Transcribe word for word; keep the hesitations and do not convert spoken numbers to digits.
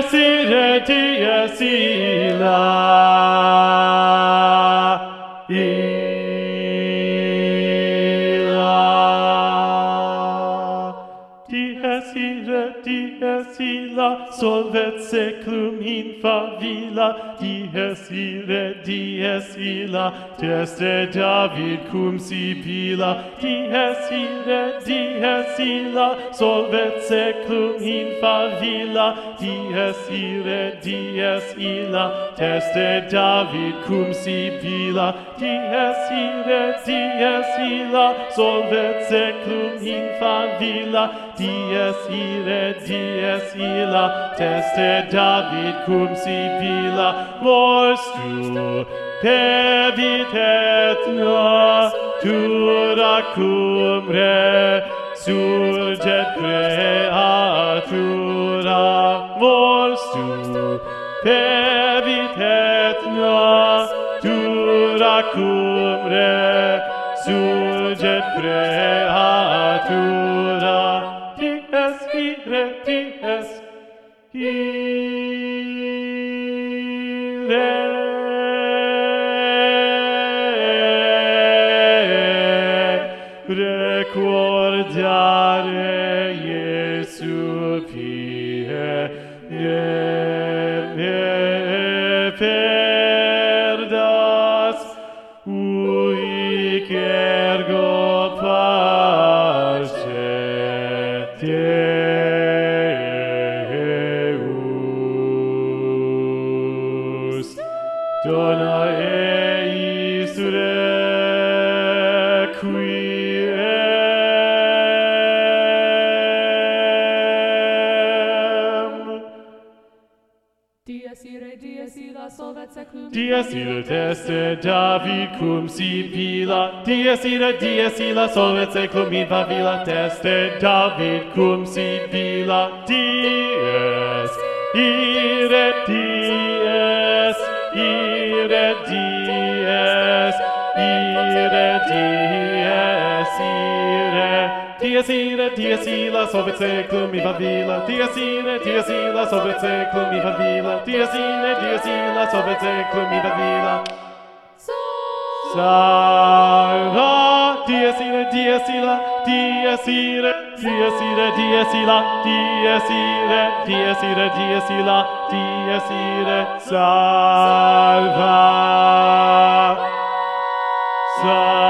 dies irae, dies illa. Dies irae, dies illa, solvet seclum in favilla. Dies irae, dies illa, teste David cum Sibylla. Dies irae, dies illa, solvet seclum in favilla. Dies irae, dies illa, teste David cum Sibylla. Dies irae, dies illa, solvet seclum in favilla. Dies irae, dies illa, teste David cum Sibylla. Vors tu pevit et natura cum resurget creatura. Vors tu pevit et natura cum resurget creatura. Dies irae, dies irae. Recordare Iesu pie perdas, uic ergo parce Deus. Dona eis requiem. Dies irae, dies illa, solvet seclum. Dies irae, teste David cum Sibylla. Dies irae, dies illa, solvet seclum in favilla. Teste David cum Sibylla. Dies irae, dies irae, dies irae, dies irae. Dies irae, dies illa, solvet seclum in favilla. Dies irae, dies illa, solvet seclum in favilla. Dies irae, dies illa, solvet seclum in favilla. Salva, dies irae, dies illa, dies irae, dies irae, dies illa, dies irae, dies irae, dies illa, dies irae, salva, salva.